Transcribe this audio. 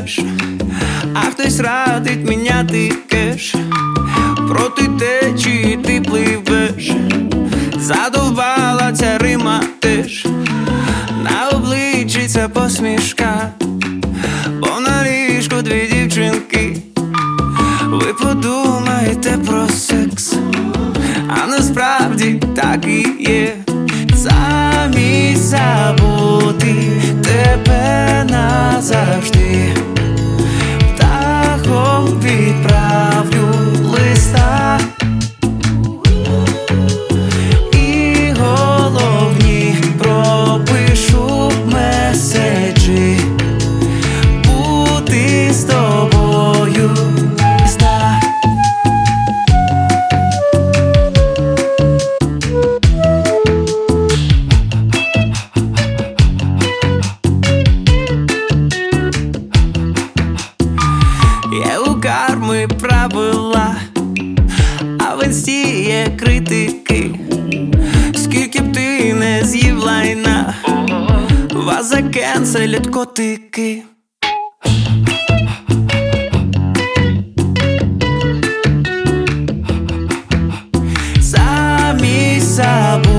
треш, а хтось радить міняти кеш. Проти течії ти пливеш, задовбала ця рима теж. На обличчі ця посмішка, бо на ліжку дві дівчинки. Ви подумаєте про секс, а насправді так і є. Замість забути тебе назавжди, птахом відправлю листа. І головні пропишу меседжі, бути з тобою. Є у карми правила, а в інсті є критики. Скільки б ти не з'їв лайна, вас закенселять котики. Замість забути